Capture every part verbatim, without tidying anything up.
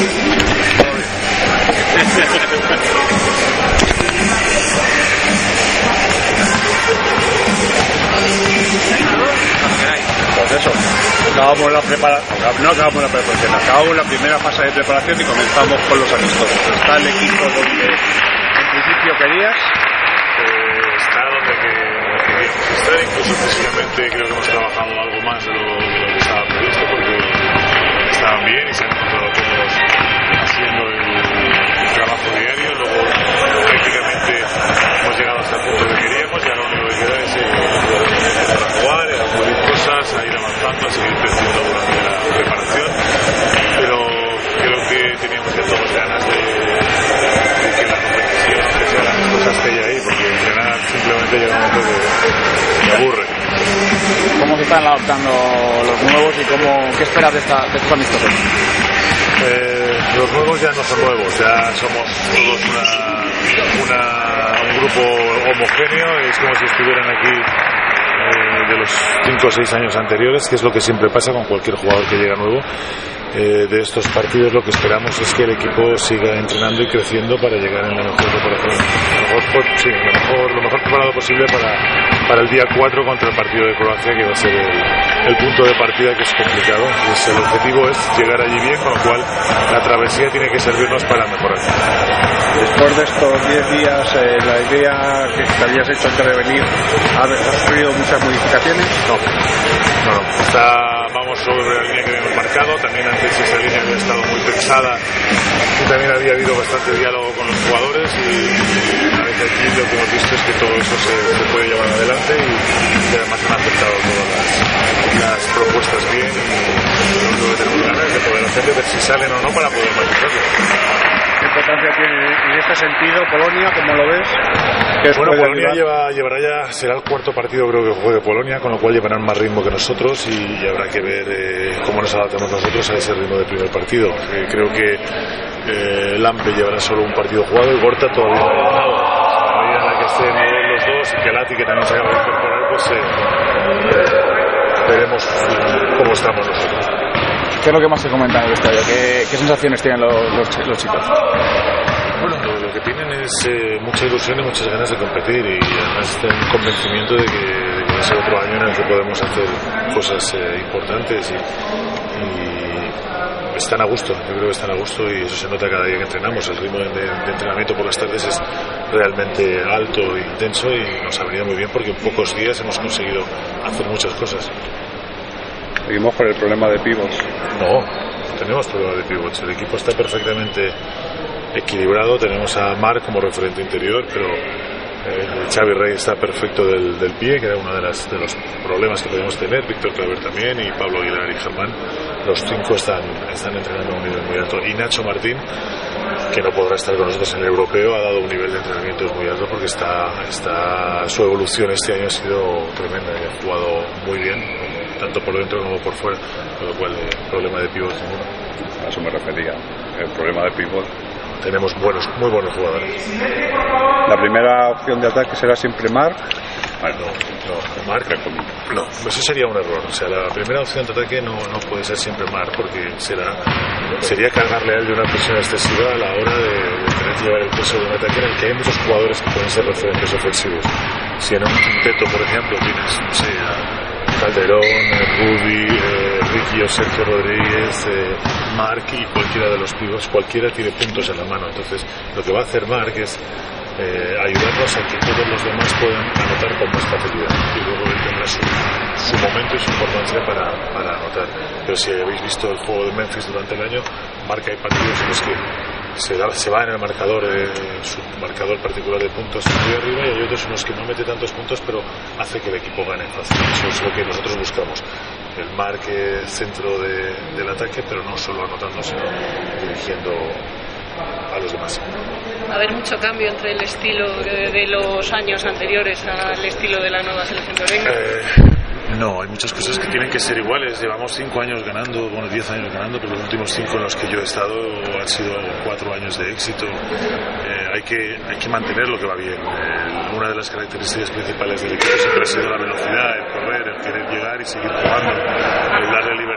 Pues eso, acabamos la preparación, no acabamos la preparación, acabamos la primera fase de preparación y comenzamos con los amistosos. Está el equipo donde en principio querías. Eh, está donde que, queríamos estar, incluso físicamente creo que hemos trabajado algo más de lo, de lo que estaba previsto, porque estaban bien y se han encontrado todos haciendo el, el trabajo diario. Luego prácticamente hemos llegado hasta el punto que queríamos y ahora lo único que queda es eh, para jugar, a pulir cosas, a ir avanzando, a seguir creciendo durante la preparación, pero creo que teníamos ya todos ganas de, de que la competición, que sean las cosas que hay ahí, porque entrenar simplemente llega un momento que me aburre. ¿Cómo se están adaptando los nuevos y cómo, qué esperas de, esta, de estos amistosos? Eh, los nuevos ya no son nuevos, ya somos todos una, una, un grupo homogéneo, es como si estuvieran aquí eh, de los cinco o seis años anteriores, que es lo que siempre pasa con cualquier jugador que llega nuevo. Eh, de estos partidos lo que esperamos es que el equipo siga entrenando y creciendo para llegar en la mejor preparación, mejor, sí, lo mejor, lo mejor preparado posible para, para el día cuatro contra el partido de Croacia, que va a ser el, el punto de partida, que es complicado. Pues el objetivo es llegar allí bien, con lo cual la travesía tiene que servirnos para mejorar. Después de estos diez días, eh, la idea que te habías hecho antes de venir, ¿has sufrido muchas modificaciones? No, no, no. Está, vamos sobre la línea que habíamos marcado. También antes esa línea había estado muy pensada y también había habido bastante diálogo con los jugadores, y, y una vez aquí lo que hemos visto es que todo eso se, se puede llevar adelante, y, y además han aceptado todas las, las propuestas bien, y lo único que tenemos ganas es de poder hacer, de ver si salen o no para poder matizarlo. ¿Qué importancia tiene en este sentido Polonia? ¿Cómo lo ves? Bueno, Polonia lleva, llevará ya, será el cuarto partido creo que juegue Polonia, con lo cual llevarán más ritmo que nosotros, y, y habrá que ver eh, cómo nos adaptamos nosotros a ese ritmo del primer partido. Eh, creo que eh, Lampe llevará solo un partido jugado y Gorta todavía no ha ganado. A la medida en la que estén los dos, y que Lati, que también se acaba de incorporar, pues eh, eh, veremos cómo estamos nosotros. ¿Qué es lo que más se comenta en el estadio? ¿Qué, qué sensaciones tienen los, los, los chicos? Bueno, lo, lo que tienen es eh, mucha ilusión y muchas ganas de competir, y además tienen convencimiento de que, de que va a ser otro año en el que podemos hacer cosas eh, importantes, y, y están a gusto. Yo creo que están a gusto, y eso se nota cada día que entrenamos. El ritmo de, de entrenamiento por las tardes es realmente alto e intenso, y nos ha venido muy bien porque en pocos días hemos conseguido hacer muchas cosas. Seguimos con el problema de pivots. No, no tenemos problema de pivots. El equipo está perfectamente equilibrado. Tenemos a Marc como referente interior, pero eh, Xavi Rey está perfecto del, del pie, que era uno de, las, de los problemas que podemos tener. Víctor Claver también, y Pablo Aguilar y Germán. Los cinco están, están entrenando a un nivel muy alto. Y Nacho Martín, que no podrá estar con nosotros en el europeo, ha dado un nivel de entrenamiento muy alto, porque está, está su evolución este año ha sido tremenda, y ha jugado muy bien, tanto por dentro como por fuera, con lo cual el problema de pívot ninguno. A eso me refería, el problema de pívot. Tenemos buenos, muy buenos jugadores. La primera opción de ataque será siempre Marc. Vale, no, no, Marc, no, eso sería un error. O sea, la primera opción de ataque no, no puede ser siempre Marc, porque será, sería cargarle a él de una presión excesiva a la hora de, de tener que llevar el peso de un ataque en el que hay muchos jugadores que pueden ser referentes ofensivos. Si en un quinteto, por ejemplo, tienes, no sé, a Calderón, Rubi, eh, Ricky o Sergio Rodríguez, eh, Marc y cualquiera de los pibos, cualquiera tiene puntos en la mano. Entonces, lo que va a hacer Marc es eh, ayudarnos a que todos los demás puedan anotar con más facilidad, y luego él tendrá su, su momento y su importancia para, para anotar. Pero si habéis visto el juego de Memphis durante el año, Marc hay partidos en los que se, da, se va en el marcador, eh, su marcador particular de puntos muy arriba, y hay otros en los que no mete tantos puntos, pero hace que el equipo gane fácil. Eso es lo que nosotros buscamos, el Marc centro de, del ataque, pero no solo anotando, sino dirigiendo a los demás. Va a haber mucho cambio entre el estilo de, de los años anteriores al estilo de la nueva selección de Orengo. Eh, No, hay muchas cosas que tienen que ser iguales. Llevamos cinco años ganando, bueno, diez años ganando, pero los últimos cinco en los que yo he estado han sido cuatro años de éxito. Eh, hay que hay que mantener lo que va bien. Eh, una de las características principales del equipo siempre ha sido la velocidad, el correr, el querer llegar y seguir jugando, el darle libertad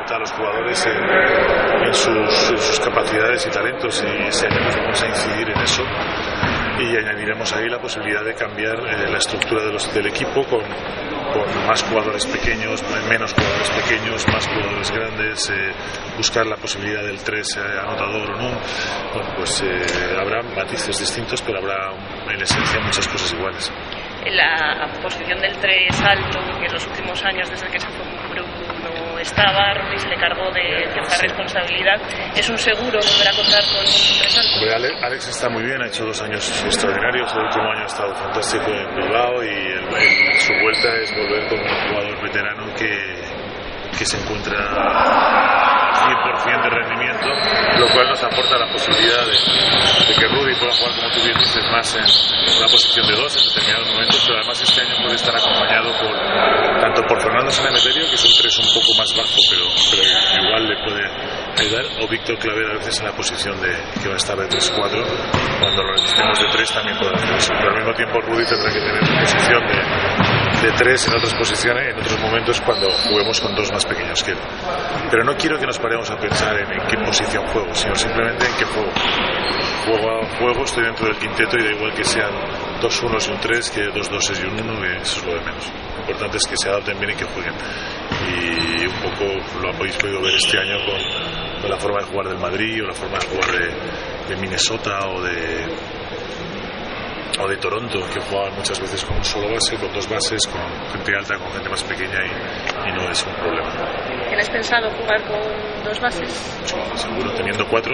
nota a los jugadores en, en, sus, en sus capacidades y talentos, y ese año pues vamos a incidir en eso y añadiremos ahí la posibilidad de cambiar eh, la estructura de los, del equipo con, con más jugadores pequeños, menos jugadores pequeños, más jugadores grandes, eh, buscar la posibilidad del tres eh, anotador o no. Bueno, pues eh, habrá matices distintos, pero habrá en esencia muchas cosas iguales. La posición del tres alto, que en los últimos años, desde que se formó no estaba, Rudy se le cargó de cierta sí. responsabilidad. ¿Es un seguro volver a contar con un tres alto? Hombre, Alex está muy bien, ha hecho dos años extraordinarios, el último año ha estado fantástico en Bilbao, y el, el, su vuelta es volver con un jugador veterano que, que se encuentra cien por ciento de rendimiento, lo cual nos aporta la posibilidad de, de que Rudy pueda jugar, como tú bien dices, más en una posición de dos en determinados momentos, pero además este año puede estar acompañado por tanto por Fernando Sanemeterio, que es un tres un poco más bajo, pero, pero igual le puede ayudar, o Víctor Claver a veces en la posición de que va a estar de tres cuatro, cuando lo necesitemos de tres también podrá hacer eso, pero al mismo tiempo Rudy tendrá que tener una posición de de tres en otras posiciones, en otros momentos cuando juguemos con dos más pequeños que él. Pero no quiero que nos paremos a pensar en, en qué posición juego, sino simplemente en qué juego. Juego a juego, estoy dentro del quinteto y da igual que sean dos unos y un tres que dos doses y un uno, que eso es lo de menos. Lo importante es que se adapten bien y que jueguen. Y un poco lo habéis podido ver este año con, con la forma de jugar del Madrid, o la forma de jugar de, de Minnesota o de o de Toronto, que jugaban muchas veces con un solo base, con dos bases, con gente alta, con gente más pequeña, y, y no es un problema. ¿Tienes pensado jugar con dos bases? Sí, seguro, teniendo cuatro.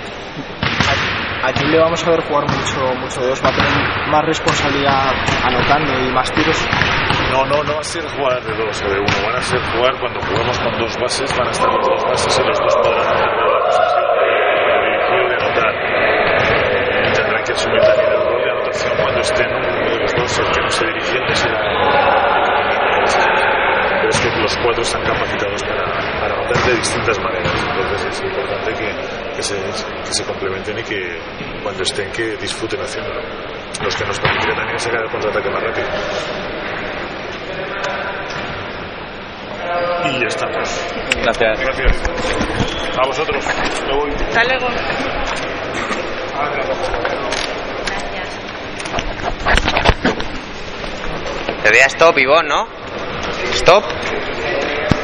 Aquí le vamos a ver jugar mucho, mucho de dos, va a tener más responsabilidad anotando y más tiros. No, no, no va a ser jugar de dos o de uno, van a ser jugar cuando jugamos con dos bases, van a estar los dos bases y los dos podrán hacer la posición de dirigir o de anotar. Tendrán que asumir también el rol de anotación cuando estén uno de los dos, el que no se dirigiendo será. Pero es que los cuatro están capacitados para, para anotar de distintas maneras, entonces es importante que, que, se, que se complementen y que cuando estén que disfruten haciéndolo, los que nos permitirá también sacar el contraataque más rápido. Y ya estamos. Gracias. Gracias. A vosotros. Me voy. Hasta luego. Te veía stop, Ivonne, ¿no? Stop.